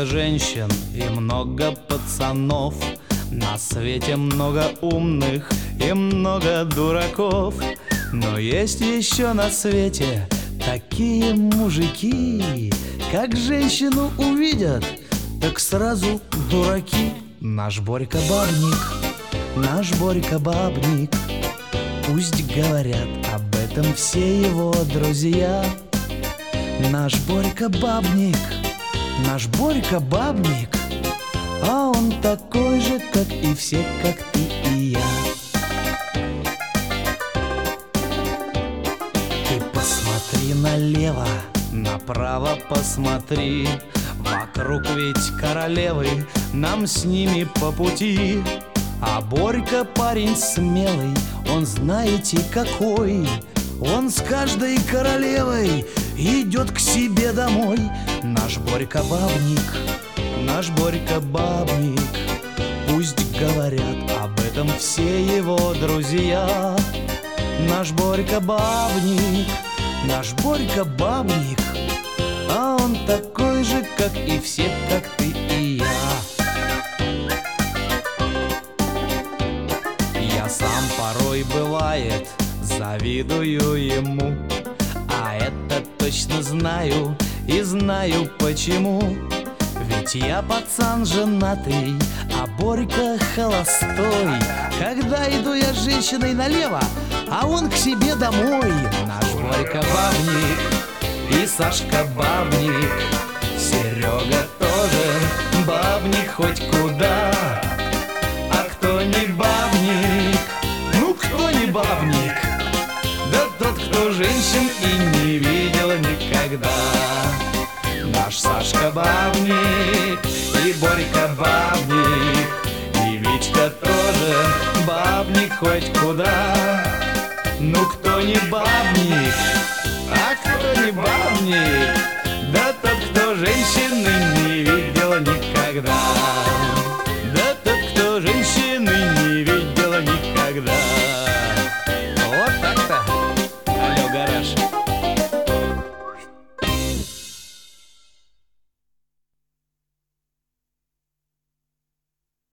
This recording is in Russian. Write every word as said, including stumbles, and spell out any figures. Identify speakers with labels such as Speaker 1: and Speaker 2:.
Speaker 1: женщин и много пацанов, на свете много умных и много дураков. Но есть еще на свете такие мужики, как женщину увидят, так сразу дураки. Наш Борька бабник, наш Борька бабник, пусть говорят об этом все его друзья. Наш Борька бабник, наш Борька бабник, а он такой же, как и все, как ты и я. Ты посмотри налево, направо посмотри, вокруг ведь королевы, нам с ними по пути. А Борька парень смелый, он знаете какой, он с каждой королевой идет к себе домой. Наш Борька бабник, наш Борька бабник, пусть говорят об этом все его друзья. Наш Борька бабник, наш Борька бабник, а он такой же, как и все, как ты и я. Я сам порой, бывает, завидую ему, а это точно знаю и знаю почему. Ведь я пацан женатый, а Борька холостой. Когда иду я с женщиной налево, а он к себе домой. Наш Борька бабник и Сашка бабник, Серега тоже бабник хоть куда. А кто не бабник? Ну кто не бабник? Да тот, кто женщин и не видел никогда. Наш Сашка бабник и Борька бабник, и Витька тоже бабник хоть куда. Ну кто не бабник? А кто не бабник? Да тот, кто женщины не видел никогда.